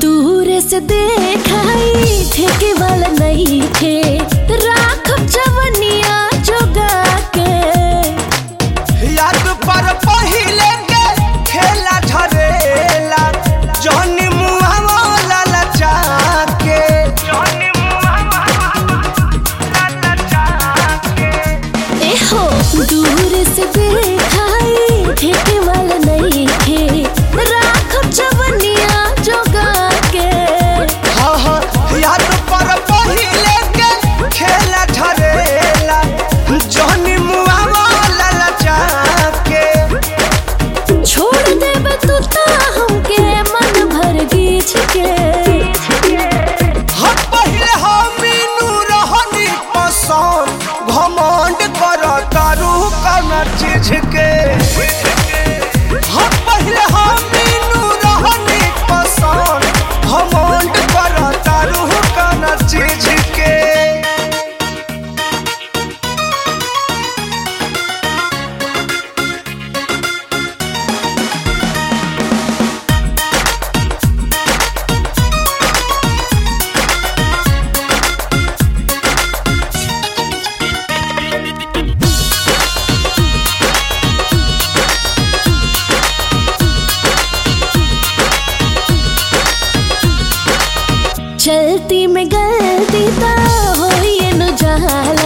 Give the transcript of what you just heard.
दूर से देखाई ठेके वाला नहीं थे राखब जवनिया जोगा के याद पर पहिले के खेला झरेला जहनी मुहावा ललचा के ए हो दूर से देखाई ठेके वाला नहीं थे राखब जवनिया जोगा के हाँ हाँ याद पर पहिले के खेला झरेला जहनी मुहावा ललचा के छोड़ देब तू ता हमके मन भर गीच के हम पहिले हमीनू रहनी पसंद घमंड कर तारू कौन चीज के हम पहिले हमीनू रहनी पसंद घमंड कर तारू कौन चीज के चलती में गलती ता होई न जाला